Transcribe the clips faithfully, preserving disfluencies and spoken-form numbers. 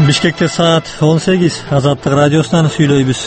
Бишкекте саат он сегиз. Азаттык радиосунан сүйлөйбүз.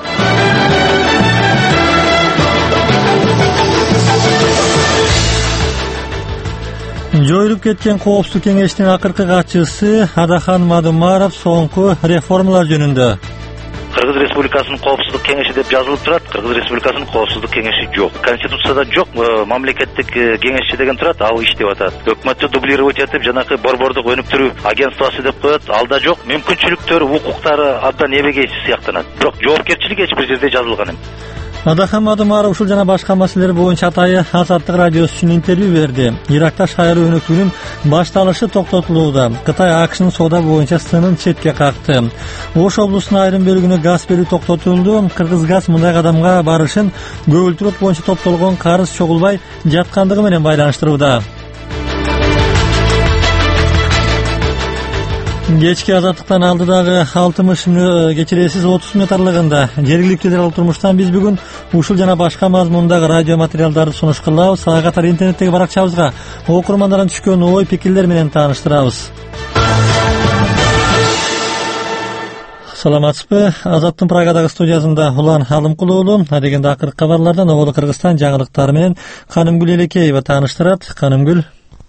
Жоюлуп кеткен Коопсуздук кеңештин акыркы катчысы Адахан Мадумаров соңку реформалар жөнүндө. Кыргыз Республикасынын Коопсуздук кеңеши деп жазылып турат. Кыргыз Республикасынын Коопсуздук кеңеши жок. Конституцияда жок. Мамлекеттик кеңешчи деген турат, ал иштеп атат. Өкмөттү дублировать этип, жанакы борбордук өнүктүрүү агентствосы деп коет. Алда жок. Мүмкүнчүлүктөрү, укуктары абдан эбегейсиз сыяктанат. Бирок жоопкерчилик эч бир жерде жазылган эмес. Адахан Мадумаров ушул жана башка маселелер боюнча атайы Азаттык радиосу үчүн интервью берди. Иракта шайлоо өнүктүүнүн башталышы токтотулууда. Кытай АКШнын соода боюнча сынын четке какты. Ош облусунун айрым бөлүгүнө газ берүү токтотулду. Кыргызгаз мындай кадамга барышын көгүлтүрөт боюнча топтолгон карыз чогулбай жаткандыгы менен байланыштырууда. Кечки Азаттыктан алдыдагы алтымыш кечиресиз отуз мүнөт аралыгында жергиликтүү ал турмуштан биз бүгүн ушул жана башка мазмундагы радио материалдарды сунуш кылабыз. Ага катар интернеттеги баракчабызга окурмандардан түшкөн ой пикирлер менен тааныштырабыз. Саламатсызбы? Азаттын Прагадагы студиясында Улан Алымкулуулу адегенде акыркы кабарлардан Оболу Кыргызстан жаңылыктары менен Канымгүл Элекеева тааныштырат. Канымгүл.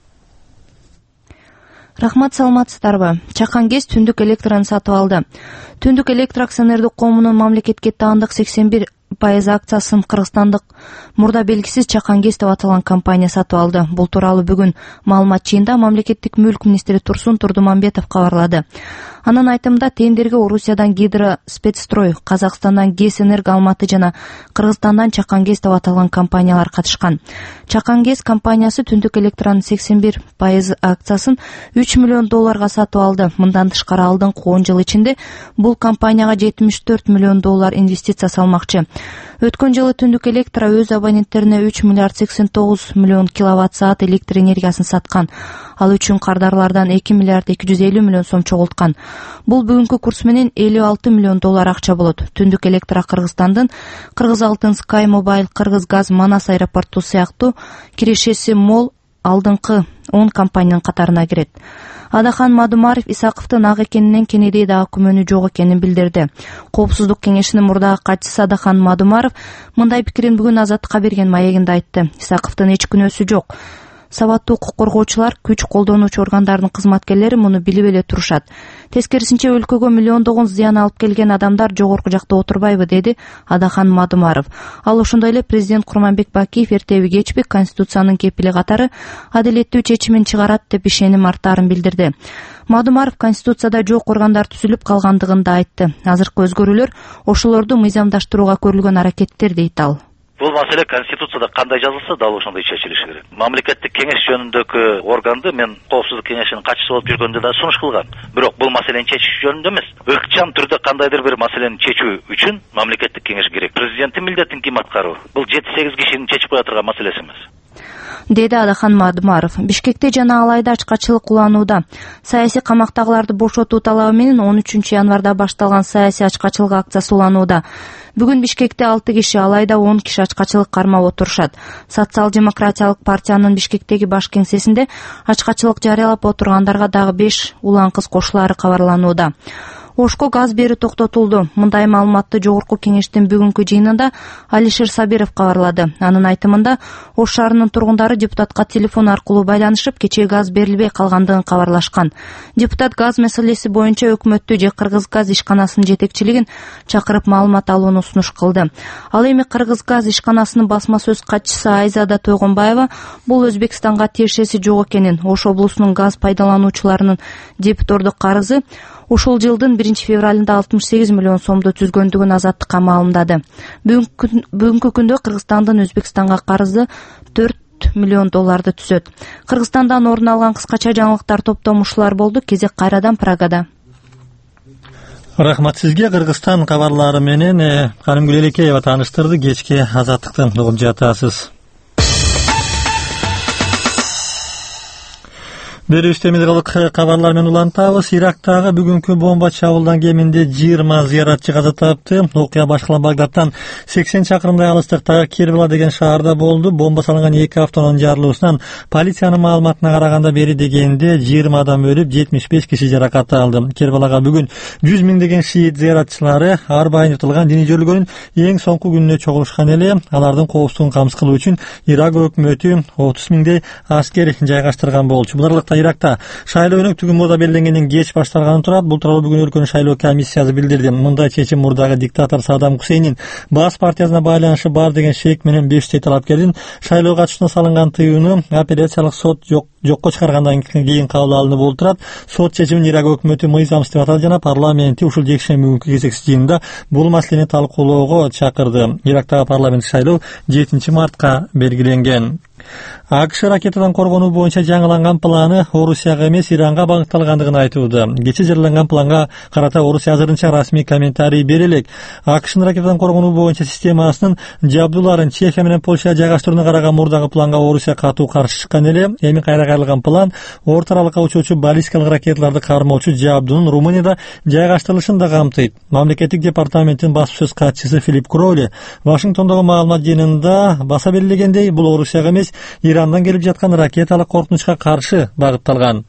Рахмат, саламатсыздарбы? Чакан ГЭС түндүк электрон сатып алды. Түндүк электр акционердик коомунун мамлекетке таандык сексен бир пайыз акциясын кыргызстандык мурда белгисиз Чакан ГЭС деп аталган компания сатып алды. Бул тууралуу бүгүн маалымат жыйында мамлекеттик мүлк министри Турсун Турдумамбетов кабарлады. Анын айтымында тендерге Орусиядан Гидро Спецстрой, Казакстандан ГЭС Энерго Алматы жана Кыргызстандан Чакан ГЭС деп аталган компаниялар катышкан. Чакан ГЭС компаниясы түндүк электронун сексен бир пайыз акциясын үч миллион долларга сатып алды. Мындан тышкары алдыңкы он жыл ичинде бул компанияга жетимиш төрт миллион доллар инвестиция салмакчы. Өткөн жылы түндүк электро өз абоненттерине үч миллиард сексен тогуз миллион киловатт саат электр энергиясын саткан. Ал үчүн кардарлардан эки миллиард эки жүз элүү миллион сом чогулткан. Бул бүгүнкү курс менен элүү алты миллион доллар акча болот. Түндүк электро Кыргызстандын Кыргыз Алтын, Sky Mobile, Кыргыз Газ, Манас аэропорту сыяктуу кирешеси мол алдыңкы он компаниянын катарына кирет. Адахан Мадумаров Исаковдун ак экенинен кенеде дагы күмөнү жок экенин билдирди. Коопсуздук кеңешинин мурдагы катчысы Адахан Мадумаров мындай пикирин бүгүн Азаттыкка берген маегинде айтты. Исаковдун эч күнөөсү жок. Сабаттуу укук коргоочулар, күч колдонуучу органдардын кызматкерлери муну билип эле турушат. Тескерисинче өлкөгө миллиондогон зыян алып келген адамдар жогорку жакта отурбайбы, деди Адахан Мадумаров. Ал ошондой эле президент Курманбек Бакиев эртеби кечпи Конституциянын кепили катары адилеттүү чечимин чыгарат деп ишеним артаарын билдирди. Мадумаров Конституцияда жок органдар түзүлүп калгандыгын да айтты. Азыркы өзгөрүүлөр ошолорду мыйзамдаштырууга көрүлгөн аракеттер, дейт ал. Бул маселе Конституцияда кандай жазылса, дал ошондой чечилиши керек. Мамлекеттик кеңеш жөнүндөгү органды мен Коопсуздук кеңешинин катчысы болуп жүргөндө да сунуш кылгам. Бирок бул маселени чечиш жөнүндө эмес, ыкчам түрдө кандайдыр бир маселени чечүү үчүн мамлекеттик кеңеш керек. Президенттин милдетин ким аткаруу? Бул жети сегиз кишинин чечип кое турган маселеси эмес, деди Адахан Мадумаров. Бишкекте жана Алайда ачкачылык уланууда. Саясий камактагыларды бошотуу талабы менен он үчүнчү январда башталган саясий ачкачылык акциясы уланууда. Бүгүн Бишкекте алты киши, Алайда он киши ачкачылык кармап отурушат. Социал-демократиялык партиянын Бишкектеги баш кеңсесинде ачкачылык жарыялап отургандарга дагы беш улан кыз кошулаары кабарланууда. Ошко газ берүү токтотулду. Мындай маалыматты жогорку кеңештин бүгүнкү жыйынында Алишер Сабиров кабарлады. Анын айтымында Ош шаарынын тургундары депутатка телефон аркылуу байланышып, кечээ газ берилбей калгандыгын кабарлашкан. Депутат газ маселеси боюнча өкмөттү же Кыргыз Газ ишканасынын жетекчилигин чакырып маалымат алууну сунуш кылды. Ал эми Кыргыз Газ ишканасынын басма сөз катчысы Айзада Тойгонбаева бул Өзбекстанга тиешеси жок экенин, Ош облусунун газ пайдалануучуларынын дебитордук карызы ушул жылдын биринчи февралында алтымыш сегиз миллион сомду түзгөндүгүн Азаттыкка маалымдады. Бүгүнкү күндө Кыргызстандын Өзбекстанга карызы төрт миллион долларды түзөт. Кыргызстандан орун алган кыскача жаңылыктар топтому ушулар болду. Кезек кайрадан Прагада. Рахмат сизге. Кыргызстан кабарлары менен Канымгүл Элекеева тааныштырды. Кечки Азаттыкты угуп жатасыз. Берүүбүздө милдик кабарлар менен улантабыз. Ирактагы бүгүнкү бомба чабуулдан кеминде жыйырма зыяратчы каза тапты. Окуя башкалан Багдадтан сексен чакырымдай алыстыктагы Кербала деген шаарда болду. Бомба салынган эки автоунун жарылуусунан полициянын маалыматына караганда бери дегенде жыйырма адам өлүп, жетимиш беш киши жаракат алды. Кербалага бүгүн жүз миңдеген шиит зыяратчылары арбайын утулган диний жөрөлгөнүн эң соңку күнүнө чогулушкан эле. Алардын коопсуздугун камсыз кылуу үчүн Ирак өкмөтү отуз миңдей аскер жайгаштырган болчу. Буларлыкта Иракта шайлоо өнөктүгү мурда белгиленгенден кеч башталганы турат. Бул тууралуу бүгүн өлкөнүн шайлоо комиссиясы билдирди. Мындай чечим мурдагы диктатор Саддам Хусейндин Баас партиясына байланышы бар деген шек менен беш жүз талапкердин шайлоо катышуусуна салынган тыюуну апелляциялык сот жок жокко чыгаргандан кийин кабыл алынып отурат. Сот чечимин Ирак өкмөтү мыйзамсыз деп атады жана парламенти ушул жекшемби күнкү кезексиз жыйынында бул маселени талкуулоого чакырды. Ирактагы парламенттик шайлоо жетинчи мартка белгиленген. АКШ ракетадан коргонуу боюнча жаңыланган планы Орусияга эмес Иранга багытталгандыгын айтууда. Кечээ жарыяланган планга карата Орусия азырынча расмий комментарий бере элек. АКШнын ракетадан коргонуу боюнча системасынын жабдууларын Чехия менен Польшага жайгаштырууна караган мурдагы планга Орусия катуу каршы чыккан эле. Эми кайра кайрылган план орто аралыкка учуучу баллистикалык ракеталарды кармоочу жабдуунун Румынияда жайгаштырылышын да камтыйт. Мамлекеттик департаменттин баспасөз катчысы Филипп Кроули Вашингтондогу маалымат жыйынында баса белгилегендей, бул Орусияга эмес Ирандан келип жаткан ракеталык коркунучка каршы багытталган.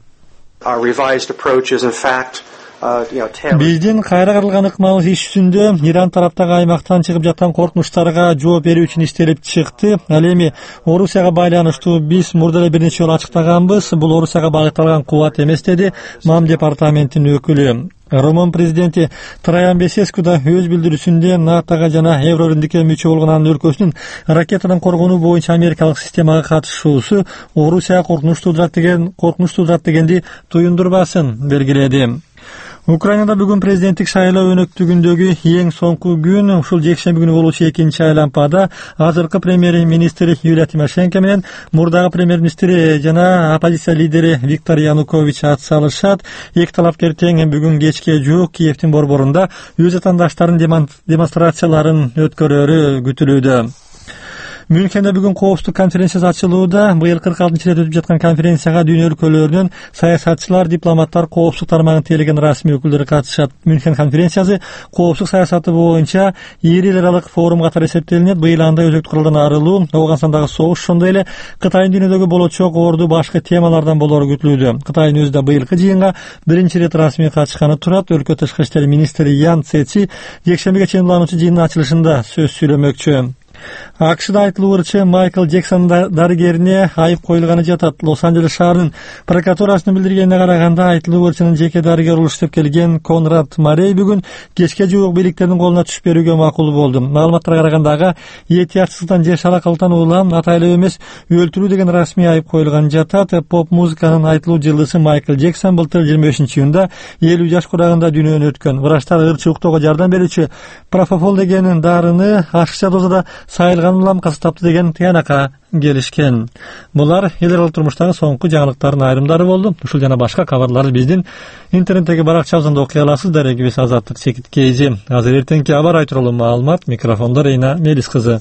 Биздин кайра каралган ыкмабыз иш жүзүндө Иран тараптагы аймактан чыгып жаткан коркунучтарга жооп берүү үчүн иштелип чыкты. Ал эми Орусияга байланыштуу биз мурда эле бир нече жолу ачыктаганбыз. Бул Орусияга багытталган кубат эмес, деди МАМ департаментинин өкүлү. Румын президенти Траян Бесеску да өз билдирүүсүндө НАТОга жана Евробирликке мүчө болгон анын өлкөсүнүн ракетадан коргонуу боюнча америкалык системага катышуусу Орусияга коркунуч туудурат деген коркунуч туудурат дегенди туюндурбасын белгиледи. Украинада бүгүн президенттик шайлоо өнөктүгүндөгү эң соңку күн. Ушул жекшемби күнү болуучу экинчи айлампада азыркы премьер-министр Юлия Тимошенко менен мурдагы премьер-министри жана оппозиция лидери Виктор Янукович ат салышат. Эки талапкер тең бүгүн кечке жуук Киевдин борборунда өз атаандаштарын демонстрацияларын өткөрөрү күтүлүүдө. Мюнхенде бүгүн коопсуздук конференциясы ачылууда. Быйыл кырк алтынчы ирет өтүп жаткан конференцияга дүйнө өлкөлөрүнүн саясатчылар, дипломаттар, коопсуздук тармагын тейлеген расмий өкүлдөрү катышат. Мюнхен конференциясы коопсуздук саясаты боюнча эл аралык форум катары эсептелинет. Быйыл анда өзөктүк куралдан арылуу, Афганстандагы согуш, ошондой эле Кытайдын дүйнөдөгү болочок орду башка темалардан болору күтүлүүдө. Кытайдын өзү да быйылкы жыйынга биринчи ирет расмий катышканы турат. Өлкө тышкы иштер министри Ян Цеци жекшембиге чейин улануучу жыйындын ачылышында сөз сүйлөмөкчү. АКШда айтылуучу Майкл Джексон дарыгерине айып коюлганы жатат. Лос-Анджелес шаарынын прокуратурасынын билдиргенине караганда, айтылуучунун жеке дарыгер болуп иштеп келген Конрад Марей бүгүн кечке жуук бийликтердин колуна түшүп берүүгө макул болду. Маалыматтарга караганда ага этиятсыздыктан же шалакалыктан улам атайлуу эмес өлтүрүү деген расмий айып коюлган жатат. Поп музыканын айтылуу жылдышы Майкл Джексон былтыр жыйырма бешинчи июнда элүү жаш курагында дүйнөдөн өткөн. Врачтар ырчылыктоого жардам берүүчү пропофол деген дарыны ашыкча дозада сайылган улам кастапты деген тыянакка келишкен. Булар эл аралык турмуштагы соңку жаңылыктардын айрымдары болду. Ушул жана башка кабарларды биздин интернеттеги баракчабыздан да окуй аласыз. Дарегибиз Азаттык Секит Кейзи. Азыр эртеңки аба ырайы тууралуу маалымат. Микрофондо Рейна Мелис кызы.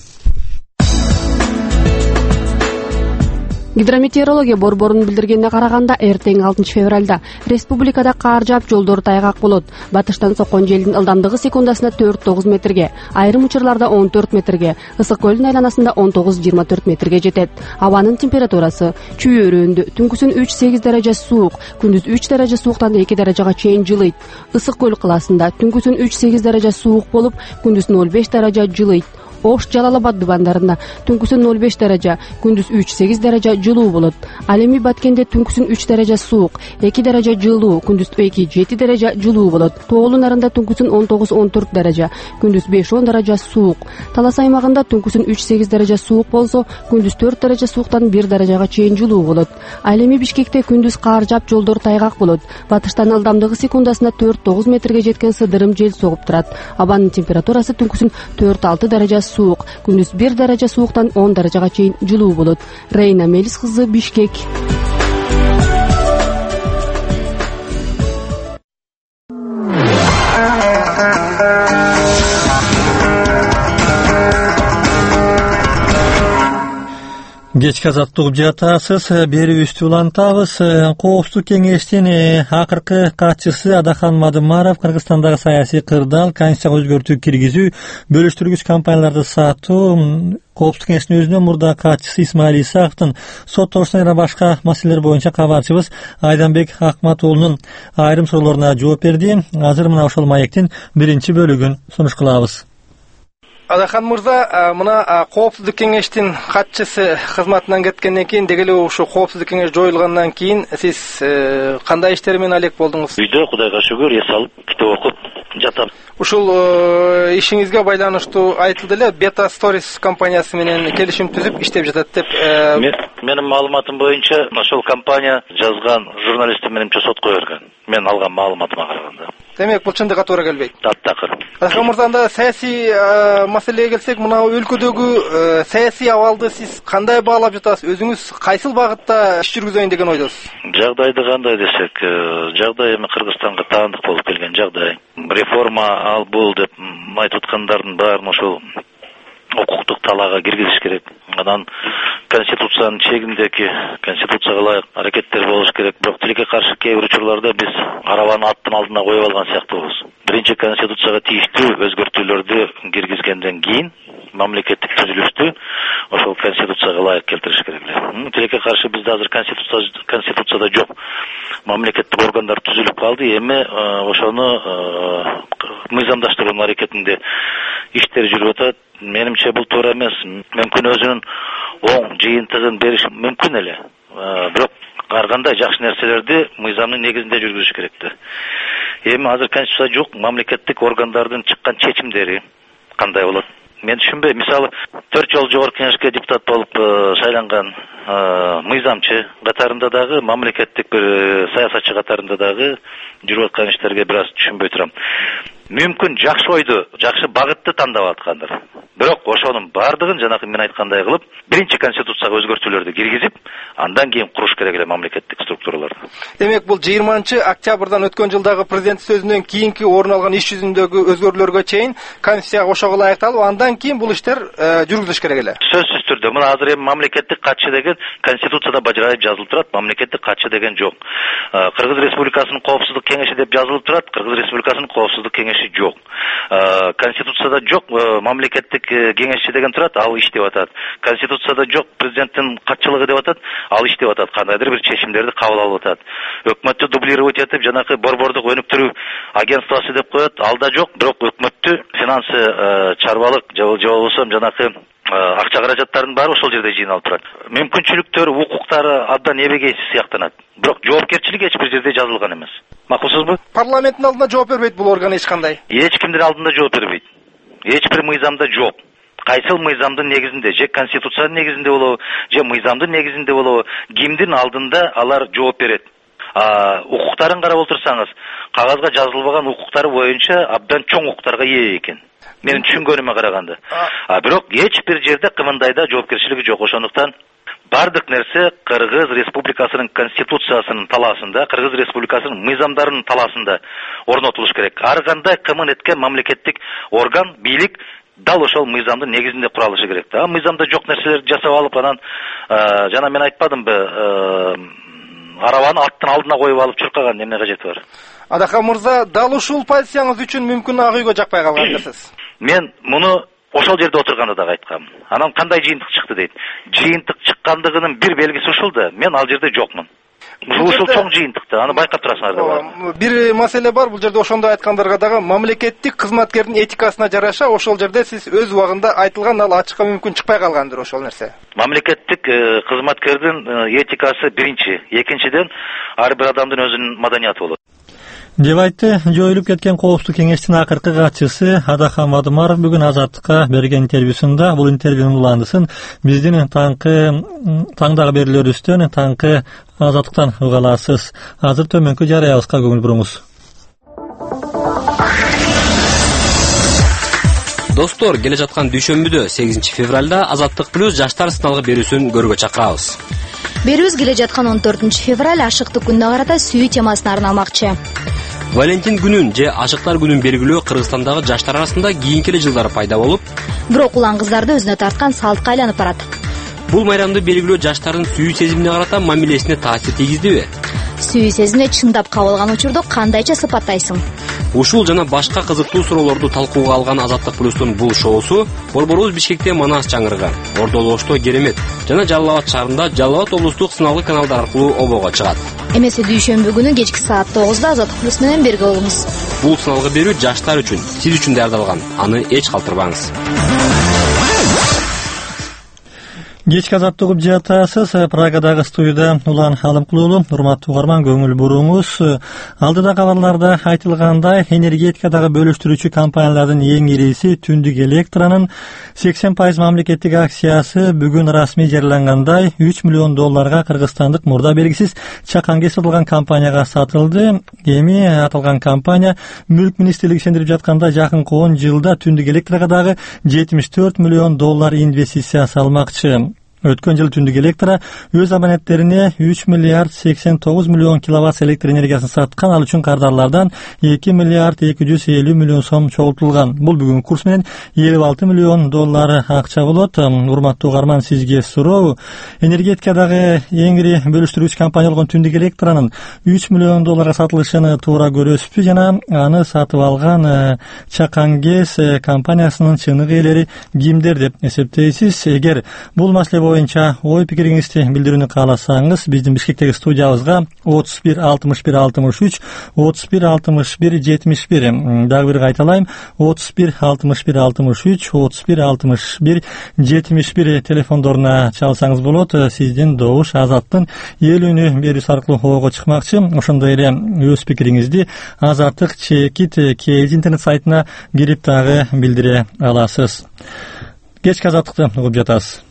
Гидрометеорология борборунун билдиргенине караганда, эртең алтынчы февралда республикада кар жаап, жолдор тайгак болот. Батыштан соккон желдин ылдамдыгы секундасына төрт тогуз метрге, айрым учурларда он төрт метрге, Ысык көлдүн айланасында он тогуз жыйырма төрт метрге жетет. Абанын температурасы чүйөрөндө түнкүсүн үч сегиз даража суук, күндүз үч даража сууктан эки даражага чейин жылыйт. Ысык көл кылаасында түнкүсүн үч сегиз даража суук болуп, күндүз ноль беш даража жылыйт. Ош, Жалал-Абад дубандарында түнкүсүн ноль беш даража, күндүз үч сегиз даража жылуу болот. Ал эми Баткенде түнкүсүн үч даража суук, эки даража жылуу, күндүз эки жети даража жылуу болот. Тоолу Нарында түнкүсүн он тогуз он төрт даража, күндүз беш он даража суук. Талас аймагында түнкүсүн үч сегиз даража суук болсо, күндүз төрт даража сууктан бир даражага чейин жылуу болот. Ал эми Бишкекте күндүз кар жаап, жолдор тайгак болот. Батыштан ылдамдыгы секундасына төрт тогуз метрге жеткен сыдырым жел согуп турат. Абанын температурасы түнкүсүн төрт алты даража суук, күндүз бир даража сууктан он даражага чейин жылуу болот. Рейна Мелис кызы, Бишкек. Кечки азаттык угуп жатасыз. Берүүбүздү улантабыз. Коопсуздук кеңештин акыркы катчысы Адахан Мадымаров Кыргызстандагы саясий кырдаал, конституцияга өзгөртүү киргизүү, бөлүштүргүч компанияларды сатуу, Коопсуздук кеңештин өзүнөн мурда катчысы Исмаил Исаковдун соттолушуна жана башка маселелер боюнча кабарчыбыз Айданбек Акматуулунун айрым суроолоруна жооп берди. Азыр мына ошол маектин биринчи бөлүгүн сунуш кылабыз. Адахан мырза, мына Коопсуздук кеңештин катчысы кызматынан кеткенден кийин, деги эле ушу Коопсуздук кеңеш жоюлгандан кийин сиз кандай иштер менен алек болдуңуз? Үйдө Кудайга шүгүр эс алып, китеп окуп жатам. Ушул ишиңизге байланыштуу айтылды эле, Beta Stories компаниясы менен келишим түзүп иштеп жатат деп. Менин маалыматым боюнча, ошол компания жазган журналисти менимче сотко берген. Мен алган маалыматыма караганда. Демек, бул чындыкка туура келбейт. Таптакыр. Адахан мырза, анда саясий маселеге келсек, мына өлкөдөгү саясий абалды сиз кандай баалап жатасыз? Өзүңүз кайсыл багытта иш жүргүзөйүн деген ойдосуз? Жагдайды кандай десек, жагдай эми Кыргызстанга таандык болуп келген жагдай. Реформа ал бул деп айтып аткандардын баарын ошол укуктук талаага киргизиш керек. Анан конституциянын чегиндеги конституцияга ылайык аракеттер болуш керек. Бирок тилекке каршы кээ бир учурларда биз арабаны аттын алдына коюп алган сыяктуубуз. Биринчи конституцияга тииштүү өзгөртүүлөрдү киргизгенден кийин мамлекеттик түзүлүштү ошол конституцияга ылайык келтириш керек эле. Тилекке каршы бизде азыр конституция конституцияда жок. Мамлекеттик органдар түзүлүп калды. Эми ошону мыйзамдаштыруу аракетинде иштер жүрүп атат. Менимче бул туура эмес. Мүмкүн өзүнүн оң жыйынтыгын бериш мүмкүн эле. Бирок ар кандай жакшы нерселерди мыйзамдын негизинде жүргүзүш керек да. Эми азыр конституция жок, мамлекеттик органдардын чыккан чечимдери кандай болот? Мен түшүнбөйм. Мисалы, төрт жолу жогорку кеңешке депутат болуп шайланган мыйзамчы катарында дагы, мамлекеттик бир саясатчы катарында дагы жүрүп аткан иштерге бир аз түшүнбөй турам. Мүмкүн жакшы ойду, жакшы багытты тандап аткандыр. Бирок ошонун бардыгын жанакы мен айткандай кылып, биринчи конституцияга өзгөртүүлөрдү киргизип, андан кийин куруш керек эле мамлекеттик структураларды. Демек, бул жыйырманчы октябрдан өткөн жылдагы президент сөзүнөн кийинки орун алган иш жүзүндөгү өзгөрүүлөргө чейин конституцияга ошого ылайыкталып, андан кийин бул иштер жүргүзүлүш керек эле. Сөзсүз түрдө. Мына азыр эми мамлекеттик катчы деген конституцияда бажырайып жазылып турат, мамлекеттик катчы деген жок. Кыргыз Республикасынын коопсуздук кеңеши деп жазылып турат, Кыргыз Республикасынын коопсуздук кеңеши жок. Конституцияда жок, мамлекеттик кеңешчи деген турат, ал иштеп атат. Конституцияда жок, президенттин катчылыгы деп атат, ал иштеп атат. Кандайдыр бир чечимдерди кабыл алып атат. Өкмөттү дублировать этип, жанакы борбордук өнүктүрүү агентствосы деп коет, ал да жок. Бирок өкмөттү финансы чарбалык же болбосо жанакы акча каражаттардын баары ошол жерде жыйналып турат. Мүмкүнчүлүктөр, укуктары абдан эбегейсиз сыяктанат. Бирок жоопкерчилик эч бир жерде жазылган эмес. Макулсузбу? Парламенттин алдында жооп бербейт бул орган эч кандай. Эч кимдин алдында жооп бербейт. Эч бир мыйзамда жок. Кайсыл мыйзамдын негизинде, же конституциянын негизинде болобу, же мыйзамдын негизинде болобу, кимдин алдында алар жооп берет? Укуктарын карап отурсаңыз, кагазга жазылбаган укуктары боюнча абдан чоң укуктарга ээ экен. Менин түшүнгөнүмө караганда. А бирок эч бир жерде кымындайда жоопкерчилиги жок. Ошондуктан бардык нерсе Кыргыз Республикасынын конституциясынын талаасында, Кыргыз Республикасынын мыйзамдарынын талаасында орнотулуш керек. Ар кандай кымын эткен мамлекеттик орган, бийлик дал ошол мыйзамдын негизинде куралышы керек да. Мыйзамда жок нерселерди жасап алып, анан жана мен айтпадымбы, арабаны аттын алдына коюп алып чуркаган эмне кажети бар? Адахан мырза, дал ушул позицияңыз үчүн мүмкүн ак үйгө жакпай калгансыз. Мен муну ошол жерде отурганда да айткам. Анан кандай жыйынтык чыкты дейт. Жыйынтык чыккандыгынын бир белгиси ушул да, мен ал жерде жокмун. Ушул чоң жыйынтыкта, аны байкап турасыңар да. Бир маселе бар, бул жерде ошондой айткандарга дагы мамлекеттик кызматкердин этикасына жараша ошол жерде сиз өз убагында айтылган, ал ачыкка мүмкүн чыкпай калгандыр ошол нерсе. Мамлекеттик кызматкердин этикасы биринчи, экинчиден ар бир адамдын өзүнүн маданияты болот. деп айтты жоюлуп кеткен коопсуздук кеңештин акыркы катчысы Адахан Мадымаров бүгүн Азаттыкка берген интервьюсунда. Бул интервьюнун уландысын биздин таңкы таңдагы берүүлөрүбүздөн таңкы Азаттыктан уга аласыз. Азыр төмөнкү жарыябызга көңүл буруңуз. Достор, келе жаткан дүйшөмбүдө сегизинчи февралда Азаттык плюс жаштар сыналгы берүүсүн көрүүгө чакырабыз. Берүүбүз келе жаткан он төртүнчү февраль ашыктык күнүнө карата сүйүү темасына арналмакчы. Валентин күнүн же Ашыктар күнүн белгилөө Кыргызстандагы жаштар арасында кийинки эле жылдары пайда болуп, бирок улан кыздарды өзүнө тарткан салтка айланып барат. Бул майрамды белгилөө жаштардын сүйүү сезимине карата мамилесине таасир тийгиздиби? Сүйүү сезимине чындап кабыл алган учурду кандайча сыпаттайсың? Ушул жана башка кызыктуу суроолорду талкууга алган Азаттык плюстун бул шоусу Борборубуз Бишкекте Манас чаңырыгы, Ордол Ошто Керемет жана Жалал Абад шаарында Жалал Абад облустук сыналгы каналдар аркылуу обого чыгат. Эмесе дүйшөмбү күнү кечки саат тогузда Азаттык плюс менен бирге болуңуз. Бул сыналгы берүү жаштар үчүн, сиз үчүн даярдалган. Аны эч калтырбаңыз. Кечки азаттык угуп жатасыз. Прагадагы студияда Улан Алымкулуулу. Урматтуу угарман, көңүл буруңуз. Алдыда кабарларда айтылгандай, энергетикадагы бөлүштүрүүчү компаниялардын эң ириси Түндүк Электронун сексен пайыз мамлекеттик акциясы бүгүн расмий жарыялангандай үч миллион долларга кыргызстандык мурда белгисиз Чакангес аталган компанияга сатылды. Эми аталган компания Мүлк министрлиги ишендирип жатканда жакынкы он жылда Түндүк Электрга дагы жетимиш төрт миллион доллар инвестиция салмакчы. Өткөн жылы Түндүк Электро өз абоненттерине үч миллиард сексен тогуз миллион киловатт электр энергиясын саткан, ал үчүн кардарлардан эки миллиард эки жүз элүү миллион сом чогултулган. Бул бүгүнкү курс менен элүү алты миллион доллар акча болот. Урматтуу угарман, сизге суроо: энергетикадагы эң ири бөлүштүрүүчү компания болгон Түндүк Электронун үч миллион долларга сатылышын туура көрөсүзбү жана аны сатып алган Чакангес компаниясынын чыныгы ээлери кимдер деп эсептейсиз? Эгер бул маселе боюнча ой пикириңизди билдирүүнү кааласаңыз, биздин Бишкектеги студиябызга отуз бир алтымыш бир алтымыш үч отуз бир алтымыш бир жетимиш бир, дагы бир кайталайм, отуз бир алтымыш бир алтымыш үч отуз бир алтымыш бир жетимиш бир телефондоруна чалсаңыз болот. Сиздин добуш Азаттын эл үнү берүүсү аркылуу обого чыкмакчы. Ошондой эле өз пикириңизди Азаттык чекит kz интернет сайтына кирип дагы билдире аласыз. Кечки азаттыкты угуп жатасыз.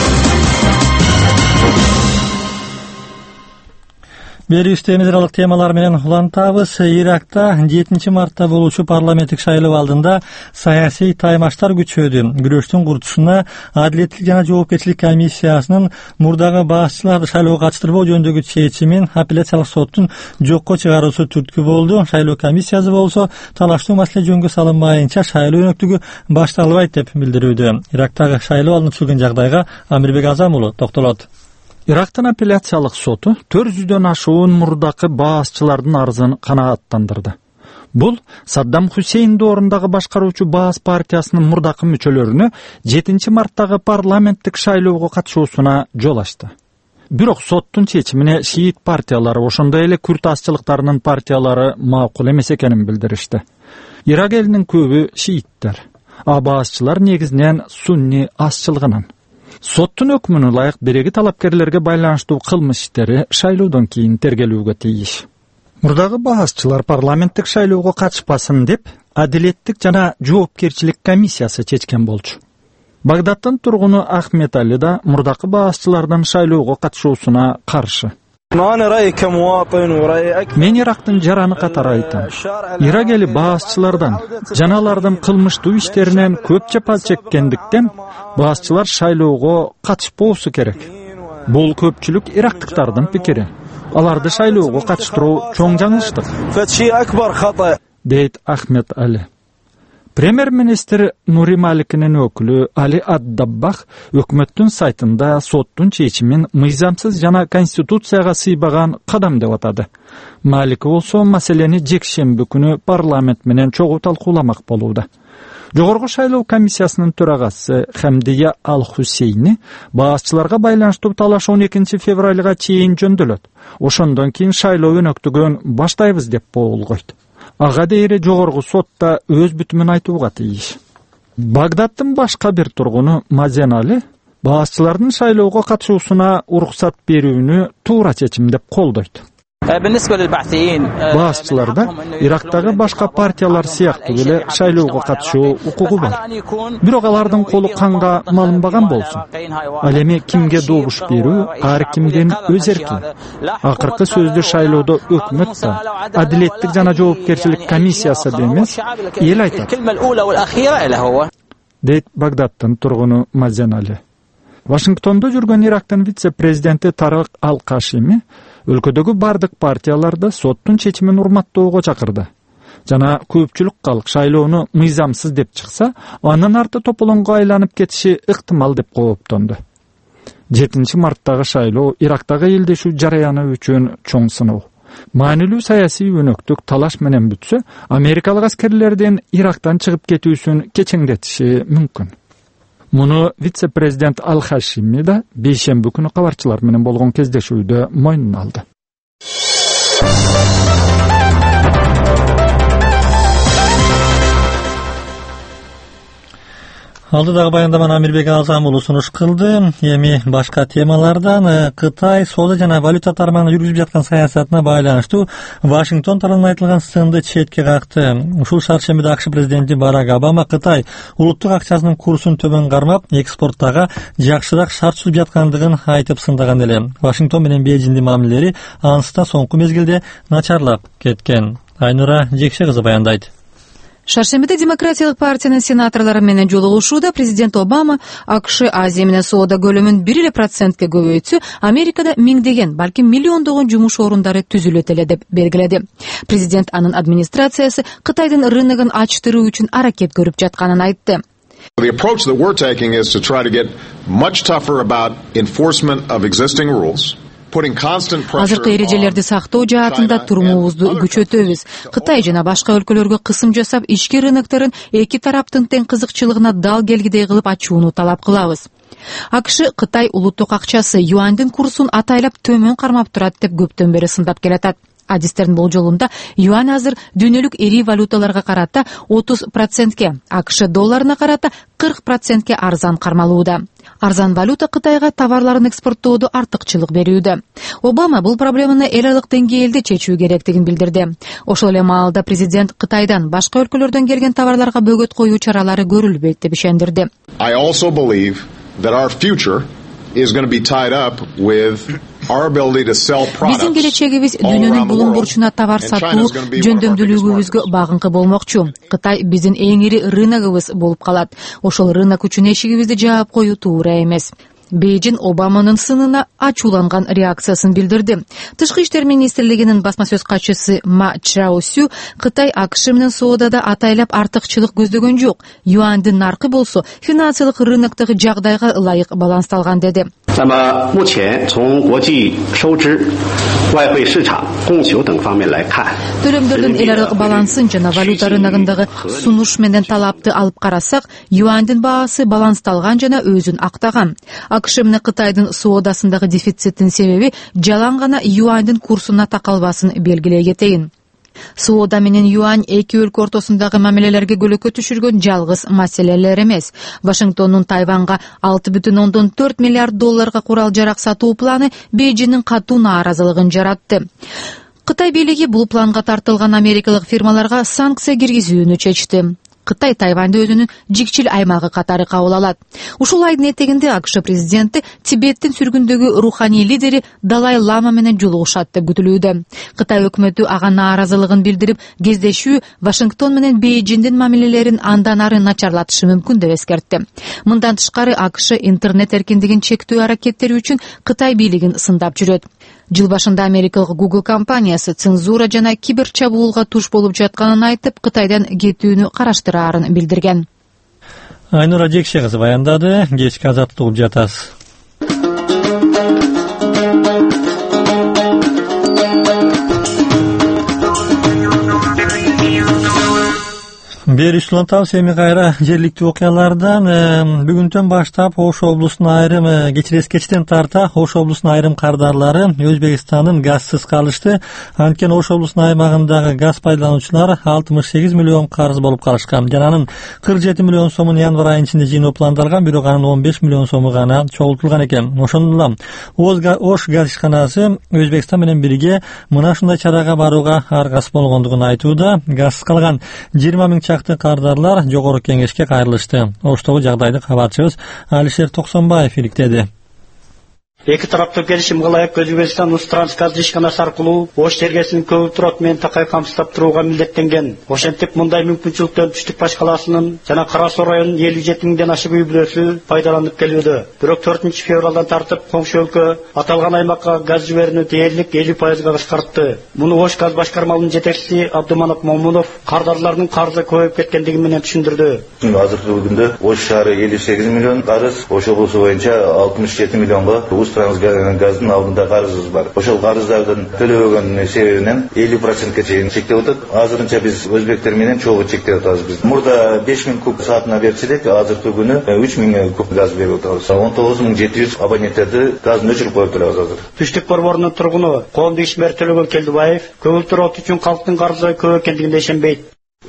Берүүбүздө мезралык темалар менен улантабыз. Иракта жетинчи мартта болуучу парламенттик шайлоо алдында саясий таймаштар күчөдү. Күрөштүн куртушуна Адилеттик жана жоопкерчилик комиссиясынын мурдагы башчыларды шайлоого катыштырбоо жөнүндөгү чечимин апелляциялык соттун жокко чыгаруусу түрткү болду. Шайлоо комиссиясы болсо талаштуу маселе жөнгө салынбайынча шайлоо өнөктүгү башталбайт деп билдирүүдө. Ирактагы шайлоо алынып чыккан жагдайга Амирбек Азам уулу токтолот. Ирактын апелляциялык соту төрт жүздөн ашуун мурдакы баасчылардын арызын канааттандырды. Бул Саддам Хусейн доорындагы башкаруучу Баас партиясынын мурдакы мүчөлөрүнө жетинчи марттагы парламенттик шайлоого катышуусуна жол ачты. Бирок соттун чечимине шиит партиялары, ошондой эле күрт азчылыктарынын партиялары макул эмес экенин билдиришти. Ирак элинин көбү шииттер, а баасчылар негизинен сунни азчылыгынан. Соттун өкмүнө ылайык биреги талапкерлерге байланыштуу кылмыш иштери шайлоодон кийин тергелүүгө тийиш. Мурдагы баасчылар парламенттик шайлоого катышпасын деп Адилеттик жана жоопкерчилик комиссиясы чечкен болчу. Багдадтын тургуну Ахмет Али да мурдакы баасчылардын шайлоого катышуусуна каршы. Мен Ирактын жараны катары айтам. Ирак эли баасчылардан жана алардын кылмыштуу иштеринен көп жапа чеккендиктен баасчылар шайлоого катышпоосу керек. Бул көпчүлүк ирактыктардын пикири. Аларды шайлоого катыштыруу чоң жаңылыштык, дейт Ахмет Али. Премьер-министр Нури Маликинин өкүлү Али Ад-Даббах өкмөттүн сайтында соттун чечимин мыйзамсыз жана конституцияга сыйбаган кадам деп атады. Малик болсо маселени жекшемби күнү парламент менен чогуу талкууламак болууда. Жогорку шайлоо комиссиясынын төрагасы Хамдия Ал-Хусейни баасчыларга байланыштуу талаш он экинчи февралга чейин жөндөлөт. Ошондон кийин шайлоо өнөктүгөн баштайбыз деп болгойт. Ага дейре жогорку сотта өз бүтүмүн айтууга тийиш. Багдадтын башка бир тургуну Мазен Али баасчылардын шайлоого катышуусуна уруксат берүүнү туура чечим деп колдойт. Баасчыларда Ирактагы башка партиялар сыяктуу эле шайлоого катышуу укугу бар. Бирок алардын колу канга малынбаган болсун. Ал эми кимге добуш берүү ар кимдин өз эрки. Акыркы сөздү шайлоодо өкмөт да, Адилеттик жана жоопкерчилик комиссиясы да эмес, эл айтат, дейт Багдадтын тургуну Мазен Али. Вашингтондо жүргөн Ирактын вице-президенти Тарык Ал-Кашими өлкөдөгү бардык партияларды соттун чечимин урматтоого чакырды. Жана көпчүлүк калк шайлоону мыйзамсыз деп чыкса, анын арты тополоңго айланып кетиши ыктымал деп кооптонду. жетинчи марттагы шайлоо Ирактагы элдешүү жараяны үчүн чоң сыноо. Маанилүү саясий өнөктүк талаш менен бүтсө, америкалык аскерлердин Ирактан чыгып кетүүсүн кечеңдетиши мүмкүн. Муну вице-президент Ал-Хашими да бейшемби күнү кабарчылар менен болгон кездешүүдө мойнуна алды. Алдыдагы баяндаманы Амирбек Азамулов сунуш кылды. Эми башка темалардан Кытай соода жана валюта тармагында жүргүзүп жаткан саясатына байланыштуу Вашингтон тарабынан айтылган сынды четке какты. Ушул шаршембиде АКШ президенти Барак Обама Кытай улуттук акчасынын курсун төмөн кармап, экспорттага жакшыраак шарт түзүп жаткандыгын айтып сындаган эле. Вашингтон менен Бейжиңдин мамилелери анысында соңку мезгилде начарлап кеткен. Айнура Жекше кызы баяндайт. Шаршембиде Демократиялык партиянын сенаторлору менен жолугушууда президент Обама АКШ Азия менен соода көлөмүн бир эле процентке көбөйтсө, Америкада миңдеген, балким миллиондогон жумуш орундары түзүлөт эле деп белгиледи. Президент анын администрациясы Кытайдын рыногун ачтыруу үчүн аракет көрүп жатканын айтты. The approach that we're taking is to try to get much tougher about enforcement of existing rules. Азыркы эрежелерди сактоо жаатында турумубузду күчөтөбүз. Кытай жана башка өлкөлөргө кысым жасап, ички рынокторун эки тараптын тең кызыкчылыгына дал келгидей кылып ачууну талап кылабыз. АКШ Кытай улуттук акчасы юандын курсун атайлап төмөн кармап турат деп көптөн бери сындап келатат. Адистердин болжолунда юань азыр дүйнөлүк эри валюталарга карата отуз процентке, АКШ долларына карата кырк процентке арзан кармалууда. Арзан валюта Кытайга товарларын экспорттоодо артыкчылык берүүдө. Обама бул проблеманы эл аралык деңгээлде чечүү керектигин билдирди. Ошол эле маалда президент Кытайдан башка өлкөлөрдөн келген товарларга бөгөт коюу чаралары көрүлбөйт деп ишендирди. I also believe that our future is going to be tied up with our ability to sell products. Биздин келечегибиз дүйнөнүн булуң бурчуна товар сатуу жөндөмдүүлүгүбүзгө багынкы болмокчу. Кытай биздин эң ири рыногубуз болуп калат. Ошол рынок үчүн эшигибизди жаап коюу туура эмес. Бейжиң Обаманын сынына ачууланган реакциясын билдирди. Тышкы иштер министрлигинин басма сөз катчысы Ма Чжаосю Кытай АКШ менен соодада атайлап артыкчылык көздөгөн жок. Юандын наркы болсо финансылык рыноктогу жагдайга ылайык балансталган деди. Төлөмдөрдүн эл аралык балансын жана валюта рыногундагы сунуш менен талапты алып карасак, юандын баасы балансталган жана өзүн актаган. АКШ менен Кытайдын соодасындагы дефициттин себеби жалаң гана юандын курсуна такалбасын белгилей кетейин. Соода менен юань эки өлкө ортосундагы мамилелерге көлөкө түшүргөн жалгыз маселелер эмес. Вашингтондун Тайванга алты бүтүн ондон төрт миллиард долларга курал жарак сатуу планы Бейжиңдин катуу нааразылыгын жаратты. Кытай бийлиги бул планга тартылган америкалык фирмаларга санкция киргизүүнү чечти. Кытай Тайваньды өзүнүн жикчил аймагы катары кабыл алат. Ушул айдын этегинде АКШ президенти Тибеттин сүргүндөгү руханий лидери Далай Лама менен жолугушат деп күтүлүүдө. Кытай өкмөтү ага нааразылыгын билдирип, кездешүү Вашингтон менен Бейжиңдин мамилелерин андан ары начарлатышы мүмкүн деп эскертти. Мындан тышкары АКШ интернет эркиндигин чектөө аракеттери үчүн Кытай бийлигин сындап жүрөт. Жыл башында америкалык Google компаниясы цензура жана киберчабуулга туш болуп жатканын айтып, Кытайдан кетүүнү караштыраарын билдирген. Айнура Жекше кызы баяндады. Кечки азаттык угуп жатасыз. Бериш улантабыз эми кайра жергиликтүү окуялардан. Бүгүндөн баштап Ош облусунун айрым кечирес кечтен тарта Ош облусунун айрым кардарлары Өзбекстандын газсыз калышты. Анткени Ош облусунун аймагындагы газ пайдалануучулар алтымыш сегиз миллион карыз болуп калышкан. Жана анын кырк жети миллион сомун январь айынын ичинде жыйноо пландалган, бирок анын он беш миллион сому гана чогултулган экен. Ошондо эле Ош газ ишканасы Өзбекстан менен бирге мына ушундай чарага барууга аргасыз болгондугун айтууда. Газсыз калган жыйырма миң чакты кардарлар жогорку кеңешке кайрылышты. Оштогу жагдайды кабарчыбыз Алишер Токсонбаев иликтеди. эки тараптуу келишим ылайык Өзбекстан Усттрансгаз ишканасы аркылуу Ош чергесинин көгүл турат менен такай камсыздап турууга милдеттенген. Ошентип мындай мүмкүнчүлүктөн Түштүк башкаласынын жана Кара Суу районунун элүү жети миңден ашык үй бүлөсү пайдаланып келүүдө. Бирок төртүнчү февралдан тартып коңшу өлкө аталган аймакка газ жиберүүнү дээрлик элүү пайызга кыскартты. Муну Ош газ башкармалынын жетекчиси Абдыманап Момунов кардарлардын карзы көбөйүп кеткендиги менен түшүндүрдү. Азыркы күндө Ош шаары элүү сегиз миллион карыз, Ош облусу боюнча алтымыш жети миллионго Усттрансгаздын алдында карызыбыз бар. Ошол карыздардын төлөбөгөн себебинен элүү процентке чейин чектеп атат. Азырынча биз өзбектер менен чогуу чектеп атабыз. Биз мурда беш миң куб саатына берчи элек, азыркы күнү үч миң куб газ берип атабыз. он тогуз миң жети жүз абоненттерди газын өчүрүп коюп турабыз азыр. Түштүк борборунун тургуну коомдук ишмер Төлөгөн Келдибаев көгүл турат үчүн калктын карызы көп экендигине ишенбейт.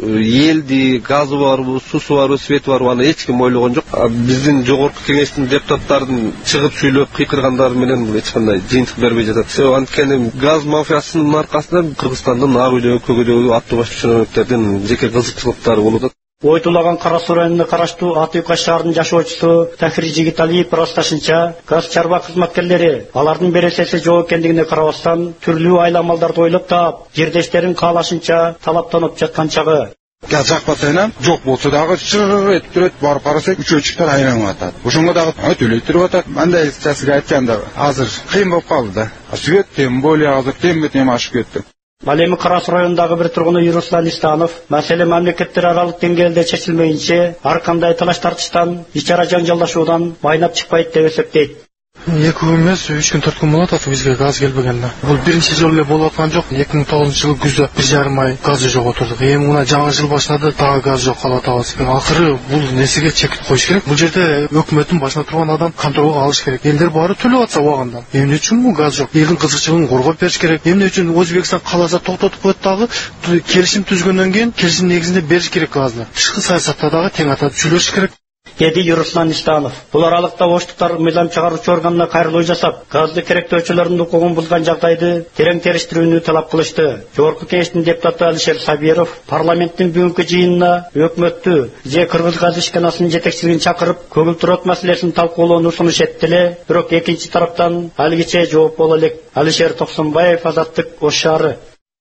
Элди газы барбы, сусу барбы, свети барбы аны эч ким ойлогон жок. Биздин жогорку кеңештин депутаттарын чыгып сүйлөп кыйкыргандары менен бул эч кандай жыйынтык бербей жатат. Себеби анткени газ мафиясынын аркасында Кыргызстандын ак үйдөгү, көк үйдөгү аттуу баш ченөмөктердин жеке кызыкчылыктары болуп атат. Ойтулаган Кара Суу районуна караштуу Аты Юкаш шаарынын жашоочусу Тахир Жигиталиев ырасташынча, газ чарба кызматкерлери алардын бересеси жок экендигине карабастан түрлүү айламалдарды ойлоп таап, жердештерин каалашынча талаптанып жаткан чагы. Газ жакпаса жок болсо дагы шыр этип турат, барып карасак үчөөчүктөр айланып атат. Ошонго дагы төлөй туруп атат. Мындай часыга айтканда азыр кыйын болуп калды да. Свет тем более азыр тембе тем ашып кетти. Ал эми Кара Суу районундагы бир тургуну Юруслан Истанов маселе мамлекеттер аралык деңгээлде чечилмейинче ар кандай талаш тартыштан, ич ара жаңжалдашуудан майнап чыкпайт деп эсептейт. эки күн эмес, үч күн, төрт күн болот атат бизге газ келбегенде. Бул биринчи жолу эле болуп аткан жок. эки миң тогузунчу жылы күздө бир жарым ай газы жок отурдук. Эми мына жаңы жыл баштады, дагы газ жок калып атабыз. Акыры бул нерсеге чек коюш керек. Бул жерде өкмөттүн башына турган адам контролго алыш керек. Элдер баары төлөп атса убагында. Эмне үчүн бул газ жок? Элдин кызыкчылыгын коргоп бериш керек. Эмне үчүн Өзбекстан кааласа токтотуп коет дагы, келишим түзгөндөн кийин келишим негизинде бериш керек газды. Тышкы саясатта дагы тең атап сүйлөшүш керек. Деди Юруслан Истанов. Бул аралыкта оштуктар мыйлам чыгаруучу органына кайрылуу жасап, газды керектөөчүлөрдүн укугун бузган жагдайды терең териштирүүнү талап кылышты. Жогорку кеңештин депутаты Алишер Сабиров парламенттин бүгүнкү жыйынына өкмөттү же Кыргыз газ ишканасынын жетекчилигин чакырып, көгүл турат маселесин талкуулоону сунуш этти эле, бирок экинчи тараптан алгиче жооп боло элек. Алишер Токсонбаев, Азаттык, Ош шаары.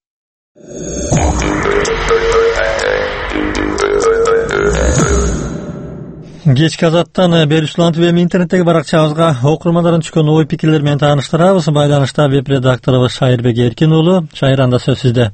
Кечки Азаттан берүүчүлөрүнүн эми интернеттеги баракчабызга окурмандардын түшкөн ой пикирлери менен тааныштырабыз. Байланышта веб-редакторубуз Шайырбек Эркин уулу. Шайыр, анда сөз сизде.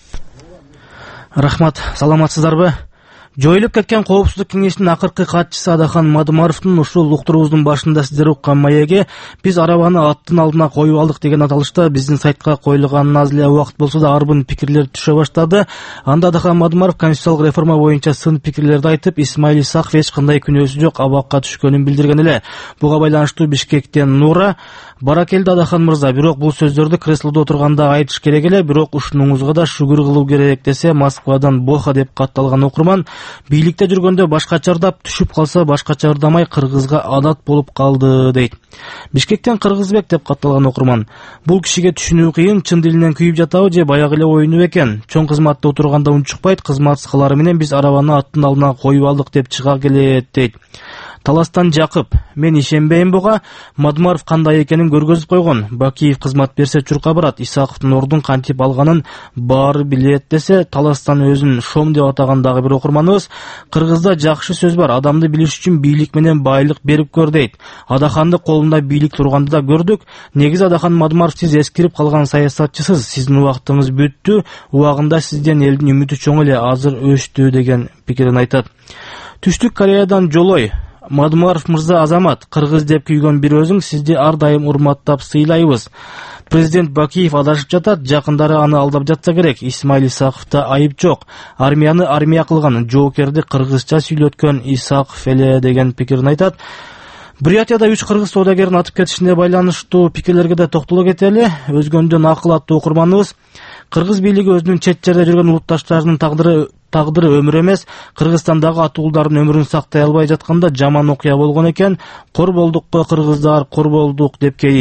Рахмат, саламатсыздарбы? Жоюлуп кеткен коопсуздук кеңешинин акыркы катчысы Адахан Мадымаровдун ушул уктуруубуздун башында сиздер уккан маеги «Биз арабаны аттын алдына коюп алдык» деген аталышта биздин сайтка коюлганына аз эле убакыт болсо да арбын пикирлер түшө баштады. Анда Адахан Мадымаров конституциялык реформа боюнча сын пикирлерди айтып, Исмаил Исаков эч кандай күнөөсү жок абакка түшкөнүн билдирген эле. Буга байланыштуу Бишкектен Нура: «Баракелди Адахан мырза, бирок бул сөздөрдү креслодо отурганда айтыш керек эле, бирок ушунуңузга да шүгүр кылуу керек» десе, Москвадан Боха деп катталган окурман: «Бийликте жүргөндө башкача ырдап, түшүп калса башкача ырдамай кыргызга адат болуп калды» дейт. Бишкектен Кыргызбек деп катталган окурман: «Бул кишиге түшүнүү кыйын, чын дилинен күйүп жатабы же баягы эле оюну экен? Чоң кызматта отурганда унчукпайт, кызматсызгалары менен биз арабаны аттын алдына коюп алдык деп чыга келет» дейт. Таластан Жакып: «Мен ишенбейм буга, Мадымаров кандай экенин көргөзүп койгон. Бакиев кызмат берсе чуркка барат, Исаковдун ордун кантип алганын баары билет» десе, Таластан өзүн Шом деп атаган дагы бир окурманыбыз: «Кыргызда жакшы сөз бар, адамды билиш үчүн бийлик менен байлык берип көр» дейт. Адаханды колунда бийлик турганды да көрдүк. Негизи Адахан Мадымаров, сиз эскирип калган саясатчысыз, сиздин убактыңыз бүттү, убагында сизден элдин үмүтү чоң эле, азыр өчтү» деген пикирин айтат. Түштүк Кореядан Жолой: «Мадымаров мырза азамат, кыргыз деп күйгөн бир өзүң, сизди ар дайым урматтап сыйлайбыз. Президент Бакиев адашып жатат, жакындары аны алдап жатса керек. Исмаил Исаковда айып жок. Армияны армия кылган, жоокерди кыргызча сүйлөткөн Исаков эле» деген пикирин айтат. Бурятияда үч кыргыз соодагерин атып кетишине байланыштуу пикирлерге да токтоло кетели. Өзгөндөн акыл аттуу окурманыбыз: «Кыргыз бийлиги өзүнүн чет жерде жүргөн улутташтарынын тагдыры тагдыры өмүр эмес, Кыргызстандагы атуулдардын өмүрүн сактай албай жатканда жаман окуя болгон экен. Кор болдук го кыргыздар, кор болдук» деп кейийт.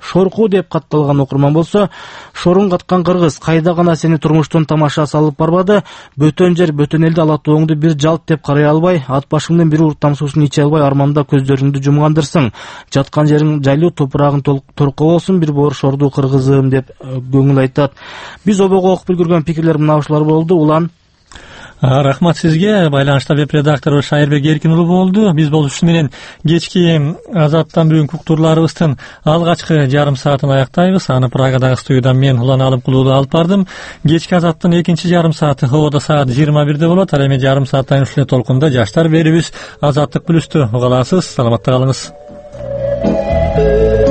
Шорку деп катталган окурман болсо, шорун каткан кыргыз кайда гана сени турмуштун тамаша салып барбады, бөтөн жер бөтөн элди алатооңду бир жалт деп карай албай, ат башыңдын бир урттам суусун иче албай арманда көздөрүңдү жумгандырсың. Жаткан жериң жайлуу, топурагың торко болсун, бир боор шорду кыргызым деп көңүл айтат. Биз обого окуп үлгүргөн пикирлер мына ушулар болду. Улан рахмат сизге. Байланышта веб редактору Шайырбек Эркин уулу болду. Биз болушу менен кечки Азаттан бүгүнкү уктурларыбыздын алгачкы жарым саатын аяктайбыз. Аны Прагадагы студиядан мен Улан Алымкулуу алып бардым. Кечки Азаттын экинчи жарым сааты Ховода саат жыйырма бирде болот. Ал эми жарым сааттан ушул толкунда жаштар берибиз. Азаттык плюсту уга аласыз. Саламатта калыңыз.